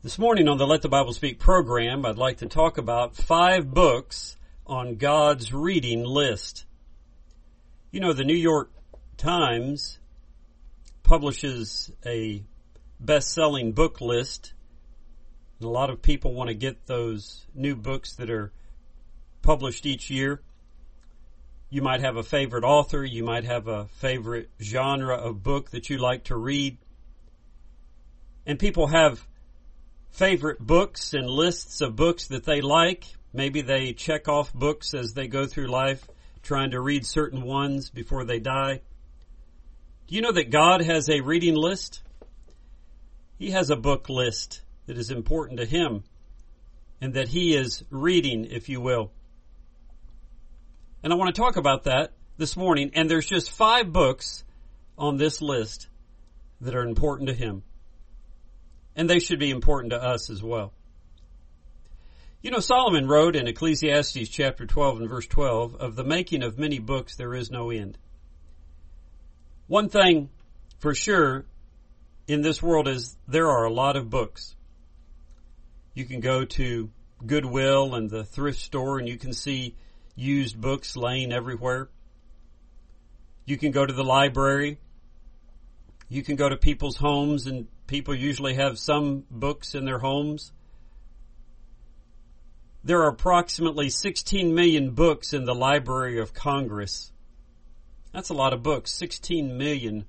This morning on the Let the Bible Speak program, I'd like to talk about 5 books on God's reading list. You know, the New York Times publishes a best-selling book list, and a lot of people want to get those new books that are published each year. You might have a favorite author, you might have a favorite genre of book that you like to read, and people have favorite books and lists of books that they like. Maybe they check off books as they go through life, trying to read certain ones before they die. Do you know that God has a reading list? He has a book list that is important to Him and that He is reading, if you will. And I want to talk about that this morning. And there's just 5 books on this list that are important to Him. And they should be important to us as well. You know, Solomon wrote in Ecclesiastes chapter 12 and verse 12, "Of the making of many books there is no end." One thing for sure in this world is there are a lot of books. You can go to Goodwill and the thrift store and you can see used books laying everywhere. You can go to the library. You can go to people's homes, and people usually have some books in their homes. There are approximately 16 million books in the Library of Congress. That's a lot of books, 16 million.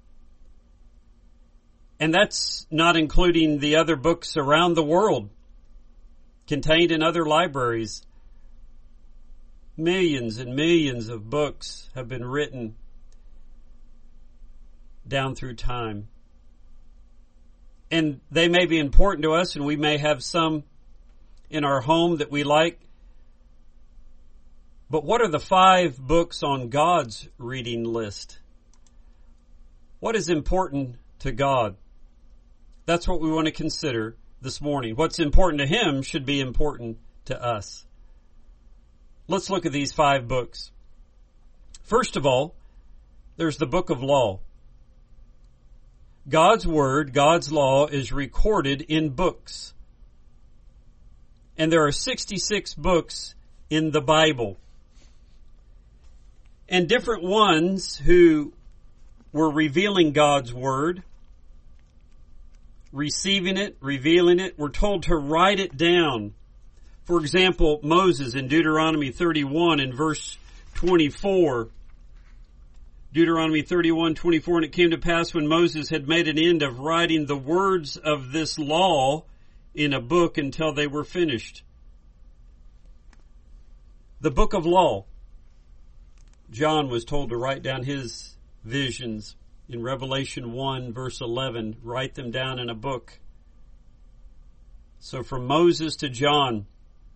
And that's not including the other books around the world contained in other libraries. Millions and millions of books have been written down through time. And they may be important to us, and we may have some in our home that we like. But what are the 5 books on God's reading list? What is important to God? That's what we want to consider this morning. What's important to Him should be important to us. Let's look at these 5 books. First of all, there's the Book of Law. God's Word, God's law, is recorded in books. And there are 66 books in the Bible. And different ones who were revealing God's Word, receiving it, revealing it, were told to write it down. For example, Moses in Deuteronomy 31 and verse 24. Deuteronomy 31:24, "And it came to pass when Moses had made an end of writing the words of this law in a book until they were finished." The book of law. John was told to write down his visions in Revelation 1 verse 11. Write them down in a book. So from Moses to John,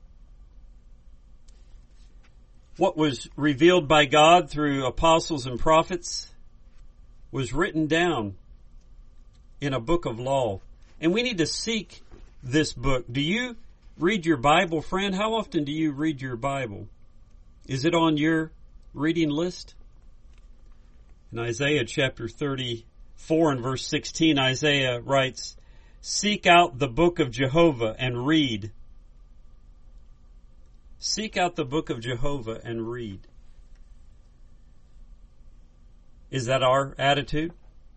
what was revealed by God through apostles and prophets was written down in a book of law. And we need to seek this book. Do you read your Bible, friend? How often do you read your Bible? Is it on your reading list? In Isaiah chapter 34 and verse 16, Isaiah writes, "Seek out the book of Jehovah and read." Seek out the book of Jehovah and read. Is that our attitude?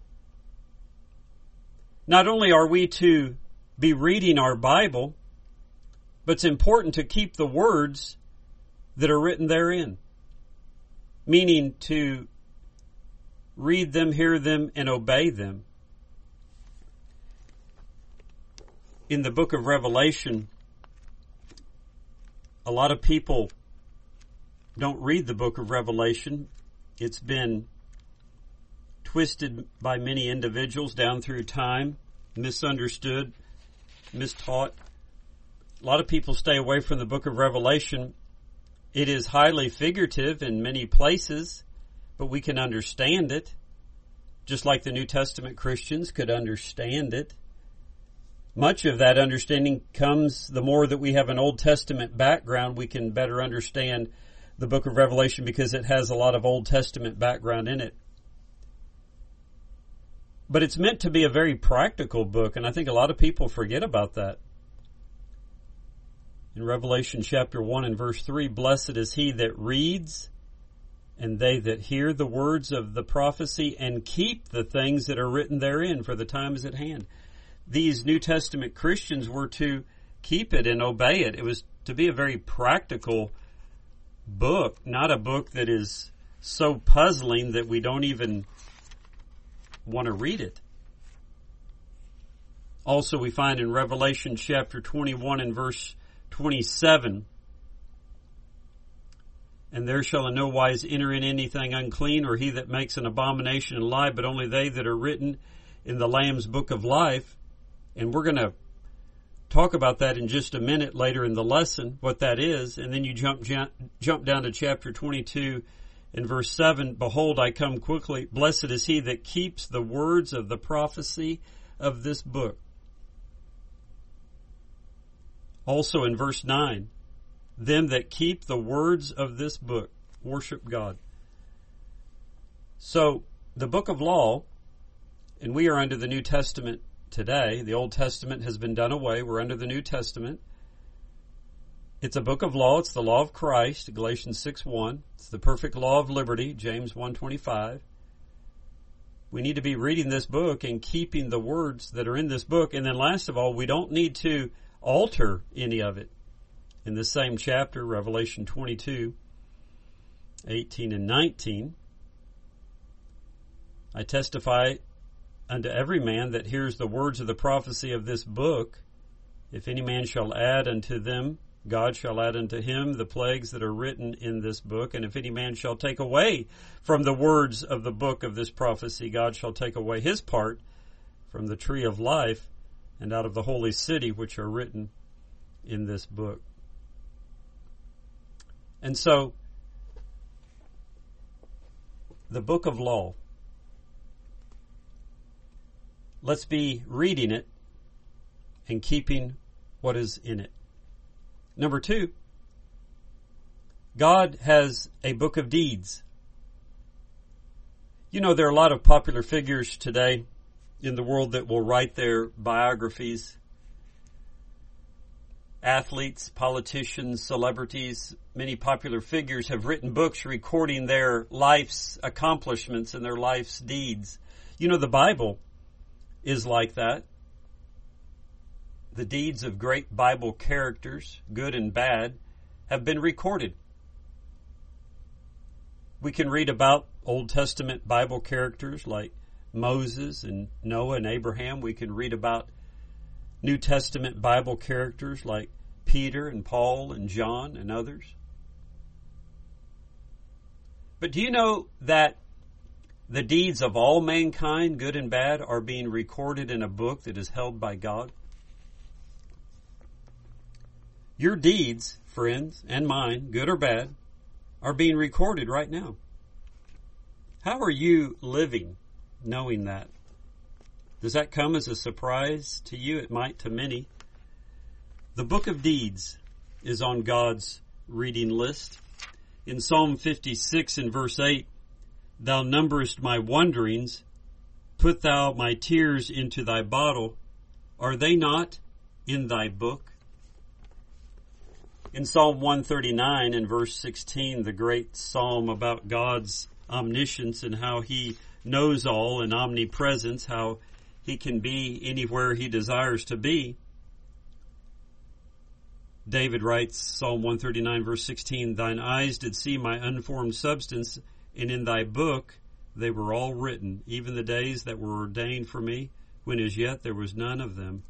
Not only are we to be reading our Bible, but it's important to keep the words that are written therein. Meaning to read them, hear them, and obey them. In the book of Revelation, a lot of people don't read the book of Revelation. It's been twisted by many individuals down through time, misunderstood, mistaught. A lot of people stay away from the book of Revelation. It is highly figurative in many places, but we can understand it, just like the New Testament Christians could understand it. Much of that understanding comes the more that we have an Old Testament background, we can better understand the book of Revelation because it has a lot of Old Testament background in it. But it's meant to be a very practical book, and I think a lot of people forget about that. In Revelation chapter 1 and verse 3, blessed is he that reads, and they that hear the words of the prophecy and keep the things that are written therein, for the time is at hand. These New Testament Christians were to keep it and obey it. It was to be a very practical book, not a book that is so puzzling that we don't even want to read it. Also, we find in Revelation chapter 21 and verse 27, and there shall in no wise enter in anything unclean, or he that makes an abomination and lie, but only they that are written in the Lamb's book of life. And we're going to talk about that in just a minute later in the lesson, what that is. And then you jump down to chapter 22 and verse 7. Behold, I come quickly. Blessed is he that keeps the words of the prophecy of this book. Also in verse 9, them that keep the words of this book worship God. So the book of law, and we are under the New Testament today. The Old Testament has been done away. We're under the New Testament. It's a book of law. It's the law of Christ, Galatians 6:1. It's the perfect law of liberty, James 1:25. We need to be reading this book and keeping the words that are in this book. And then last of all, we don't need to alter any of it. In the same chapter, Revelation 22:18 and 19, I testify unto every man that hears the words of the prophecy of this book, if any man shall add unto them, God shall add unto him the plagues that are written in this book. And if any man shall take away from the words of the book of this prophecy, God shall take away his part from the tree of life and out of the holy city which are written in this book. And so, the book of law, let's be reading it and keeping what is in it. Number 2, God has a book of deeds. You know, there are a lot of popular figures today in the world that will write their biographies. Athletes, politicians, celebrities, many popular figures have written books recording their life's accomplishments and their life's deeds. You know, the Bible is like that. The deeds of great Bible characters, good and bad, have been recorded. We can read about Old Testament Bible characters like Moses and Noah and Abraham. We can read about New Testament Bible characters like Peter and Paul and John and others. But do you know that the deeds of all mankind, good and bad, are being recorded in a book that is held by God? Your deeds, friends, and mine, good or bad, are being recorded right now. How are you living knowing that? Does that come as a surprise to you? It might to many. The book of deeds is on God's reading list. In Psalm 56 and verse 8, thou numberest my wanderings, put thou my tears into thy bottle. Are they not in thy book? In Psalm 139 and verse 16, the great psalm about God's omniscience and how he knows all and omnipresence, how he can be anywhere he desires to be. David writes, Psalm 139 verse 16, thine eyes did see my unformed substance, and in thy book they were all written, even the days that were ordained for me, when as yet there was none of them.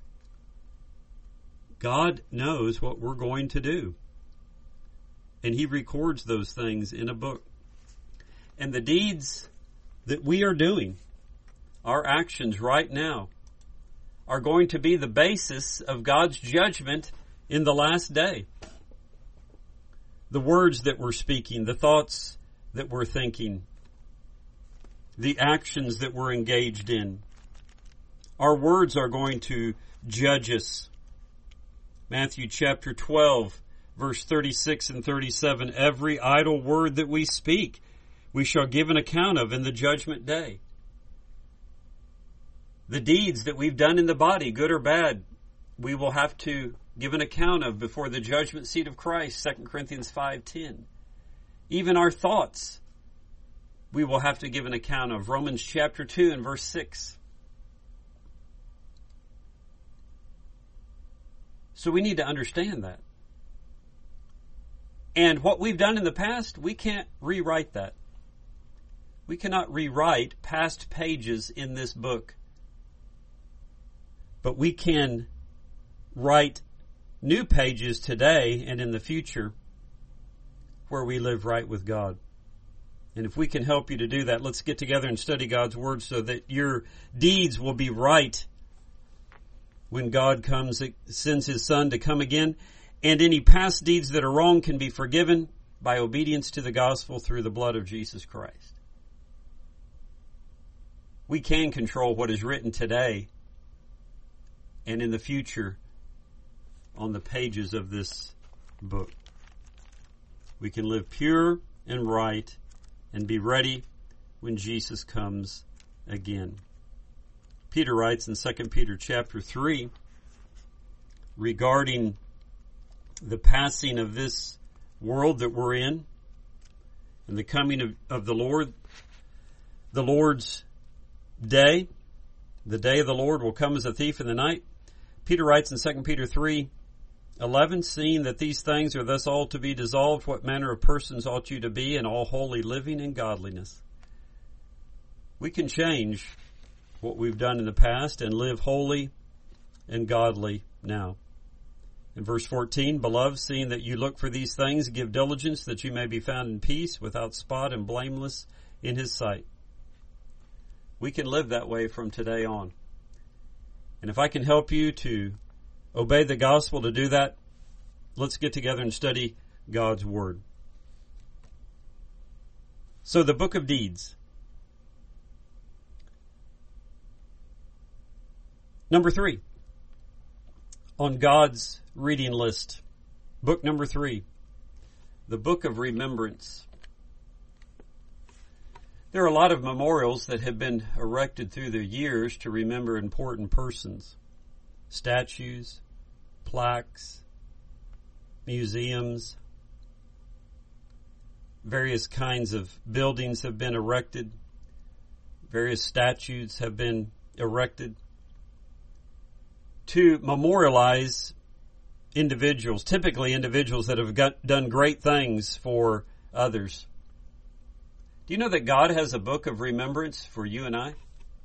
God knows what we're going to do, and he records those things in a book. And the deeds that we are doing, our actions right now, are going to be the basis of God's judgment in the last day. The words that we're speaking, the thoughts that we're thinking, the actions that we're engaged in. Our words are going to judge us. Matthew chapter 12, verse 36 and 37, every idle word that we speak, we shall give an account of in the judgment day. The deeds that we've done in the body, good or bad, we will have to give an account of before the judgment seat of Christ, 2 Corinthians 5:10. Even our thoughts, we will have to give an account of, Romans chapter 2 and verse 6. So we need to understand that. And what we've done in the past, we can't rewrite that. We cannot rewrite past pages in this book. But we can write new pages today and in the future where we live right with God. And if we can help you to do that, let's get together and study God's Word so that your deeds will be right when God sends His Son to come again. And any past deeds that are wrong can be forgiven by obedience to the gospel through the blood of Jesus Christ. We can control what is written today and in the future on the pages of this book. We can live pure and right and be ready when Jesus comes again. Peter writes in 2 Peter chapter 3 regarding the passing of this world that we're in and the coming of the Lord, the Lord's day. The day of the Lord will come as a thief in the night. Peter writes in 2 Peter 3:11, seeing that these things are thus all to be dissolved, what manner of persons ought you to be in all holy living and godliness? We can change what we've done in the past and live holy and godly now. In verse 14, beloved, seeing that you look for these things, give diligence that you may be found in peace, without spot and blameless in His sight. We can live that way from today on. And if I can help you to obey the gospel to do that, let's get together and study God's Word. So the book of deeds. Number 3, on God's reading list. Book number 3, the book of remembrance. There are a lot of memorials that have been erected through the years to remember important persons. Statues, plaques, museums, various kinds of buildings have been erected. Various statues have been erected to memorialize individuals, typically individuals that have done great things for others. Do you know that God has a book of remembrance for you and I?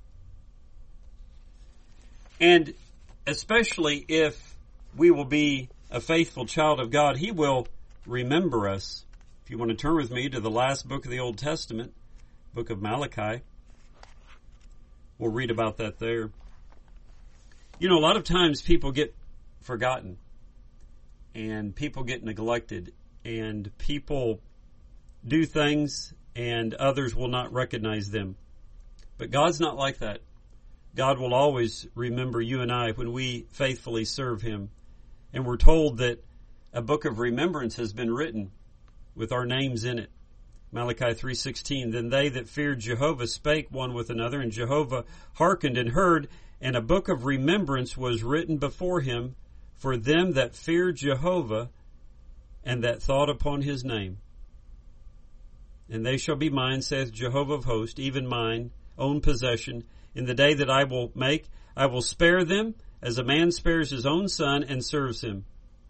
And especially if we will be a faithful child of God, He will remember us. If you want to turn with me to the last book of the Old Testament, book of Malachi, we'll read about that there. You know, a lot of times people get forgotten and people get neglected and people do things and others will not recognize them. But God's not like that. God will always remember you and I when we faithfully serve Him. And we're told that a book of remembrance has been written with our names in it. Malachi 3:16, then they that feared Jehovah spake one with another, and Jehovah hearkened and heard, and a book of remembrance was written before Him for them that feared Jehovah and that thought upon His name. And they shall be mine, saith Jehovah of hosts, even mine own possession. In the day that I will make, I will spare them, as a man spares his own son and serves him.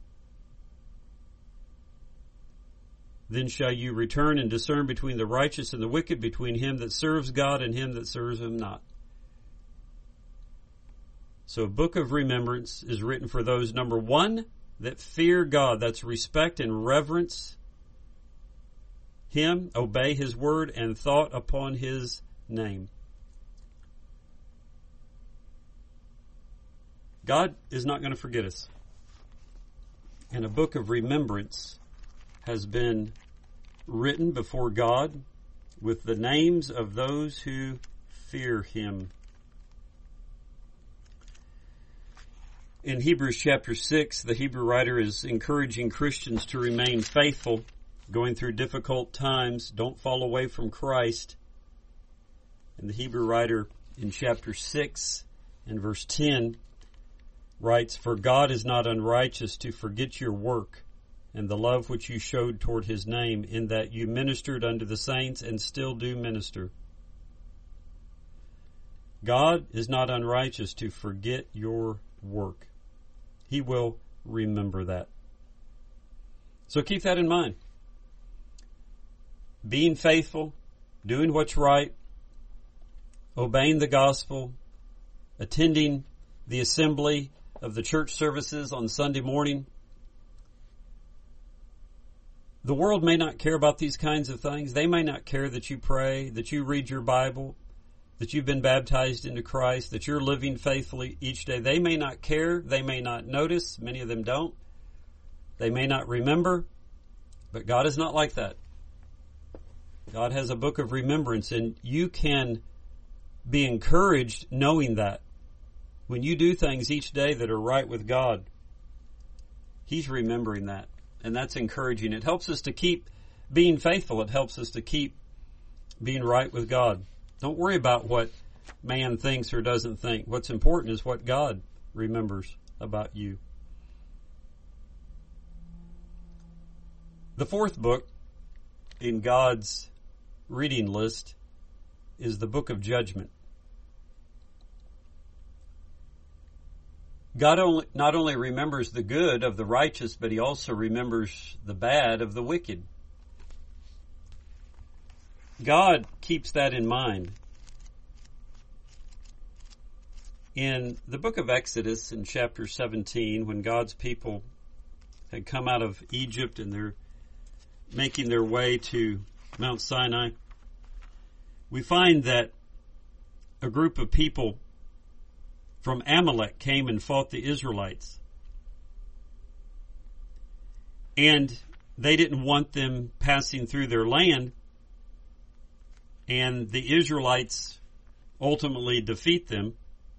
Then shall you return and discern between the righteous and the wicked, between him that serves God and him that serves Him not. So a book of remembrance is written for those, number 1, that fear God. That's respect and reverence Him, obey His word, and thought upon His name. God is not going to forget us. And a book of remembrance has been written before God with the names of those who fear Him. In Hebrews chapter 6, the Hebrew writer is encouraging Christians to remain faithful, going through difficult times. Don't fall away from Christ. And the Hebrew writer in chapter 6 in verse 10 writes, "For God is not unrighteous to forget your work and the love which you showed toward his name, in that you ministered unto the saints and still do minister." God is not unrighteous to forget your work. He will remember that. So keep that in mind. Being faithful, doing what's right, obeying the gospel, attending the assembly of the church services on Sunday morning. The world may not care about these kinds of things. They may not care that you pray, that you read your Bible, that you've been baptized into Christ, that you're living faithfully each day. They may not care. They may not notice. Many of them don't. They may not remember. But God is not like that. God has a book of remembrance, and you can be encouraged knowing that. When you do things each day that are right with God, He's remembering that. And that's encouraging. It helps us to keep being faithful. It helps us to keep being right with God. Don't worry about what man thinks or doesn't think. What's important is what God remembers about you. The fourth book in God's reading list is the book of judgment. God not only remembers the good of the righteous, but He also remembers the bad of the wicked. God keeps that in mind. In the book of Exodus, in chapter 17, when God's people had come out of Egypt and they're making their way to Mount Sinai, we find that a group of people from Amalek came and fought the Israelites. And they didn't want them passing through their land, and the Israelites ultimately defeat them.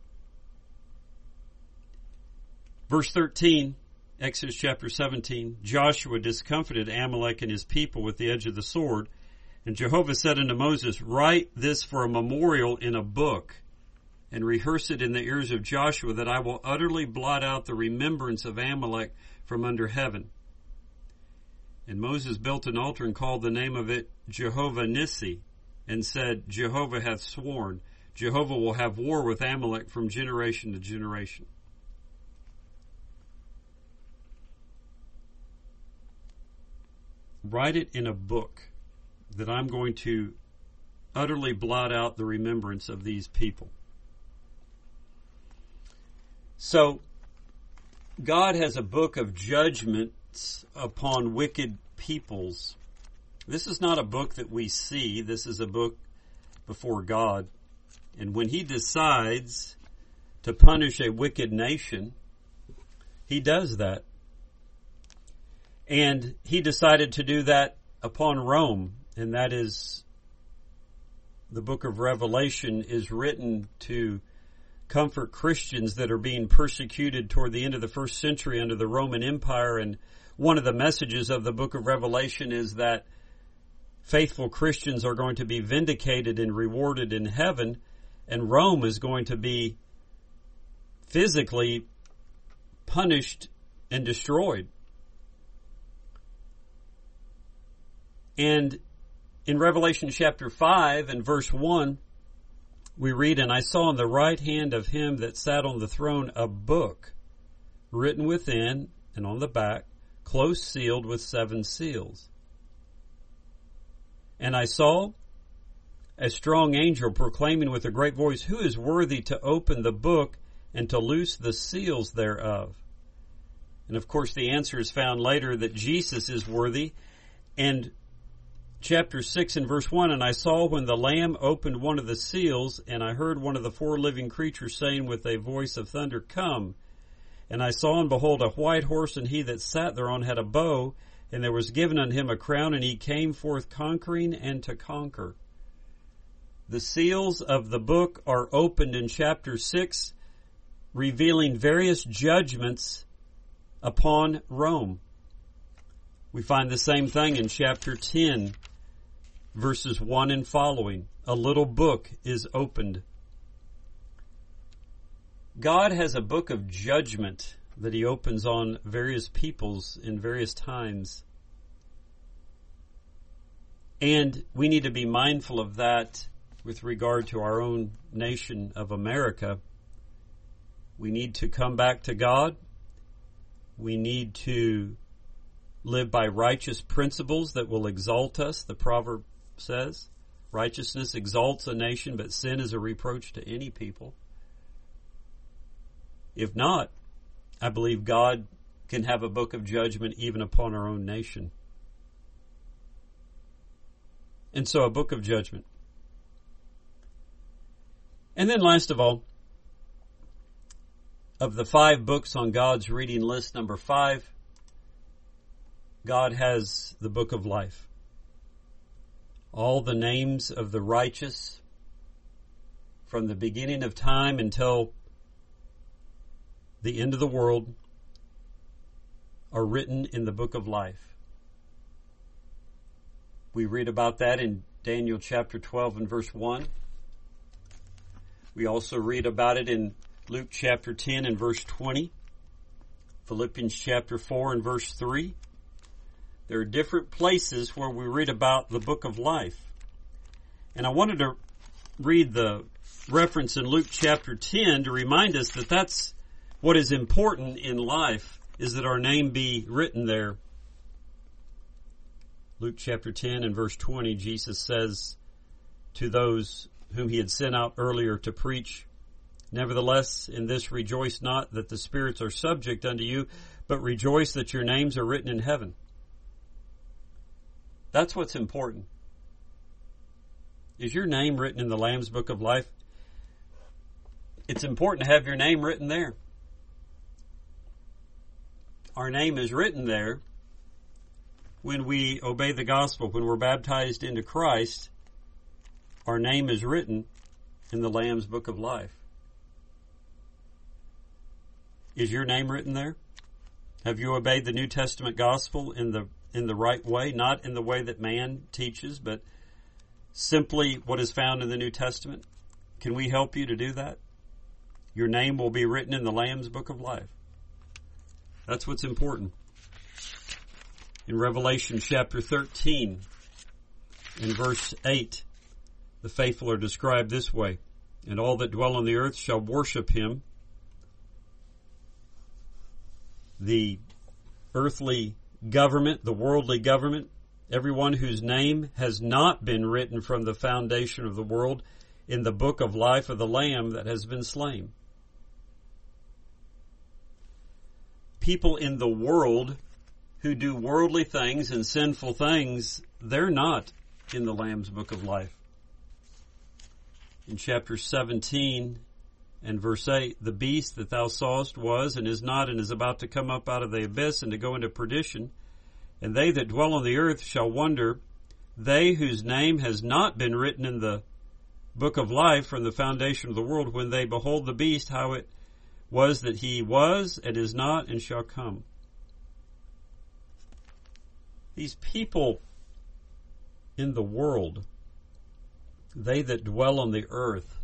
Verse 13, Exodus chapter 17, Joshua discomfited Amalek and his people with the edge of the sword, and Jehovah said unto Moses, "Write this for a memorial in a book, and rehearse it in the ears of Joshua, that I will utterly blot out the remembrance of Amalek from under heaven." And Moses built an altar and called the name of it Jehovah Nissi, and said, "Jehovah hath sworn, Jehovah will have war with Amalek from generation to generation." Write it in a book, that I'm going to utterly blot out the remembrance of these people. So, God has a book of judgments upon wicked peoples. This is not a book that we see. This is a book before God. And when He decides to punish a wicked nation, He does that. And He decided to do that upon Rome. And that is, the book of Revelation is written to comfort Christians that are being persecuted toward the end of the first century under the Roman Empire. And one of the messages of the book of Revelation is that faithful Christians are going to be vindicated and rewarded in heaven, and Rome is going to be physically punished and destroyed. And in Revelation chapter 5 and verse 1, we read, "And I saw in the right hand of him that sat on the throne a book, written within and on the back, close sealed with 7 seals. And I saw a strong angel proclaiming with a great voice, Who is worthy to open the book and to loose the seals thereof?" And of course the answer is found later that Jesus is worthy. And chapter 6 and verse 1, "And I saw when the Lamb opened one of the seals, and I heard one of the 4 living creatures saying with a voice of thunder, Come. And I saw and behold a white horse, and he that sat thereon had a bow, and there was given unto him a crown, and he came forth conquering and to conquer." The seals of the book are opened in chapter 6, revealing various judgments upon Rome. We find the same thing in chapter 10, verses 1 and following. A little book is opened. God has a book of judgment that he opens on various peoples in various times. And we need to be mindful of that with regard to our own nation of America. We need to come back to God. We need to live by righteous principles that will exalt us. The proverb says, righteousness exalts a nation, but sin is a reproach to any people. If not, I believe God can have a book of judgment even upon our own nation. And so a book of judgment. And then last of all, of the 5 books on God's reading list, number 5, God has the book of life. All the names of the righteous from the beginning of time until the end of the world are written in the book of life. We read about that in Daniel chapter 12 and verse 1. We also read about it in Luke chapter 10 and verse 20. Philippians chapter 4 and verse 3. There are different places where we read about the book of life. And I wanted to read the reference in Luke chapter 10 to remind us that that's what is important in life, is that our name be written there. Luke chapter 10 and verse 20, Jesus says to those whom he had sent out earlier to preach, "Nevertheless, in this rejoice not that the spirits are subject unto you, but rejoice that your names are written in heaven." That's what's important. Is your name written in the Lamb's Book of Life? It's important to have your name written there. Our name is written there when we obey the gospel. When we're baptized into Christ, our name is written in the Lamb's Book of Life. Is your name written there? Have you obeyed the New Testament gospel in the right way, not in the way that man teaches, but simply what is found in the New Testament? Can we help you to do that? Your name will be written in the Lamb's Book of Life. That's what's important. In Revelation chapter 13, in verse 8, the faithful are described this way: "And all that dwell on the earth shall worship him." The earthly government, the worldly government, everyone whose name has not been written from the foundation of the world in the book of life of the Lamb that has been slain. People in the world who do worldly things and sinful things, they're not in the Lamb's Book of Life. In chapter 17 and verse 8, "The beast that thou sawest was and is not and is about to come up out of the abyss and to go into perdition. And they that dwell on the earth shall wonder, they whose name has not been written in the book of life from the foundation of the world, when they behold the beast, how it was that he was and is not and shall come." These people in the world, they that dwell on the earth,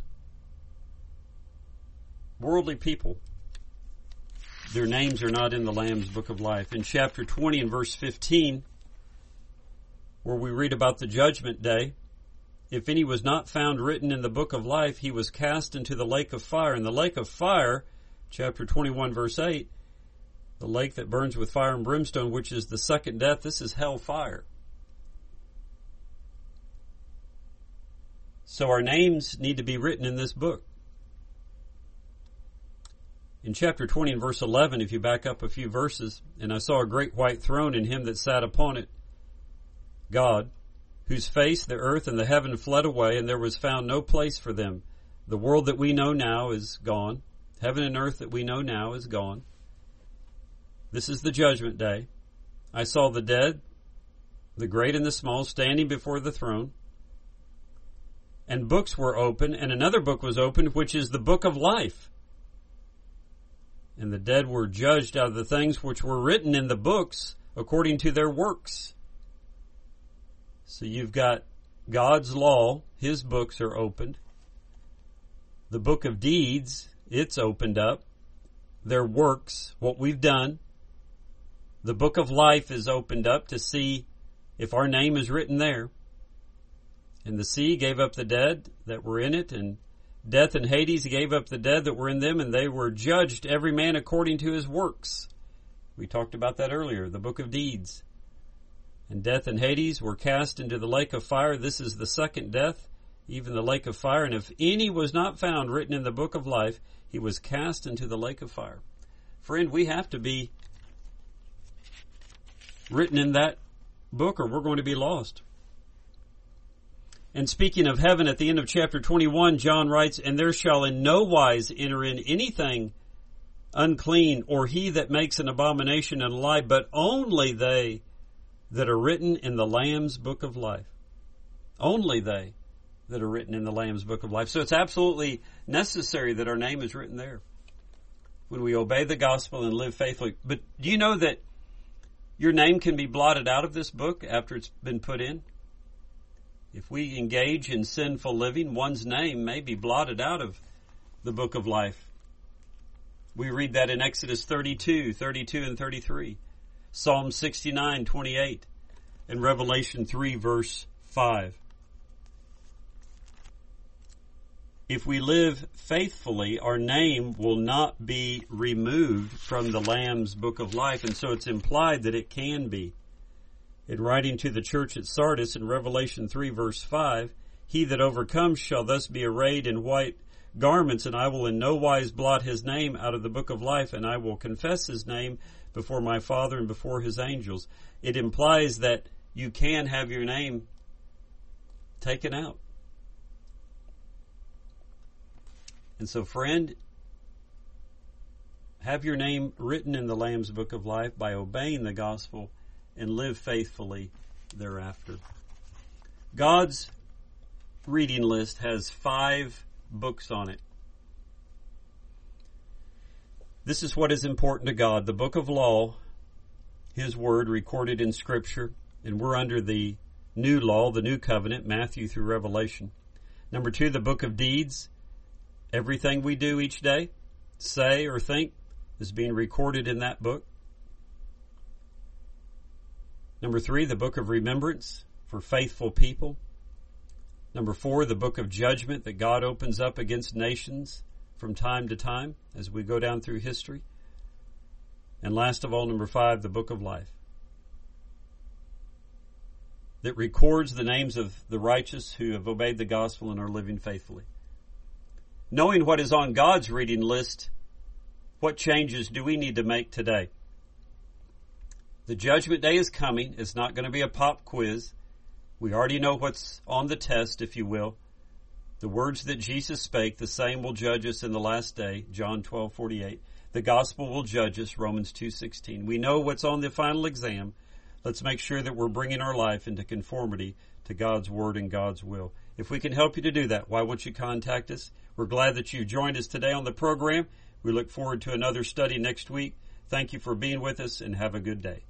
worldly people, their names are not in the Lamb's Book of Life. In chapter 20 and verse 15, where we read about the judgment day, "If any was not found written in the book of life, he was cast into the lake of fire." And the lake of fire, chapter 21 verse 8, the lake that burns with fire and brimstone, which is the second death, this is hell fire. So our names need to be written in this book. In chapter 20 and verse 11, if you back up a few verses, "And I saw a great white throne, and him that sat upon it, God, whose face the earth and the heaven fled away, and there was found no place for them. The world that we know now is gone. Heaven and earth that we know now is gone. This is the judgment day. I saw the dead, the great and the small, standing before the throne. And books were opened, and another book was opened, which is the book of life. And the dead were judged out of the things which were written in the books according to their works." So you've got God's law, his books are opened. The book of deeds it's opened up. Their works, what we've done. The book of life is opened up to see if our name is written there. And the sea gave up the dead that were in it, and death and Hades gave up the dead that were in them, and they were judged, every man according to his works. We talked about that earlier, the book of deeds. And death and Hades were cast into the lake of fire. This is the second death, even the lake of fire. And if any was not found written in the book of life, he was cast into the lake of fire. Friend, we have to be written in that book or we're going to be lost. And speaking of heaven, at the end of chapter 21, John writes, "And there shall in no wise enter in anything unclean, or he that makes an abomination and a lie, but only they that are written in the Lamb's book of life." Only they that are written in the Lamb's book of life. So it's absolutely necessary that our name is written there when we obey the gospel and live faithfully. But do you know that your name can be blotted out of this book after it's been put in? If we engage in sinful living, one's name may be blotted out of the book of life. We read that in Exodus 32 and 33, Psalm 69, 28, and Revelation 3, verse 5. If we live faithfully, our name will not be removed from the Lamb's book of life, and so it's implied that it can be. In writing to the church at Sardis in Revelation 3, verse 5, "He that overcomes shall thus be arrayed in white garments, and I will in no wise blot his name out of the book of life, and I will confess his name before my Father and before his angels." It implies that you can have your name taken out. And so, friend, have your name written in the Lamb's book of life by obeying the gospel and live faithfully thereafter. God's reading list has 5 books on it. This is what is important to God. The book of law, His word recorded in Scripture, and we're under the new law, the new covenant, Matthew through Revelation. Number 2, the book of deeds. Everything we do each day, say or think, is being recorded in that book. Number 3, the book of remembrance for faithful people. Number 4, the book of judgment that God opens up against nations from time to time as we go down through history. And last of all, number 5, the book of life that records the names of the righteous who have obeyed the gospel and are living faithfully. Knowing what is on God's reading list, what changes do we need to make today? The judgment day is coming. It's not going to be a pop quiz. We already know what's on the test, if you will. The words that Jesus spake, the same will judge us in the last day, John 12:48. The gospel will judge us, Romans 2:16. We know what's on the final exam. Let's make sure that we're bringing our life into conformity to God's word and God's will. If we can help you to do that, why won't you contact us? We're glad that you joined us today on the program. We look forward to another study next week. Thank you for being with us, and have a good day.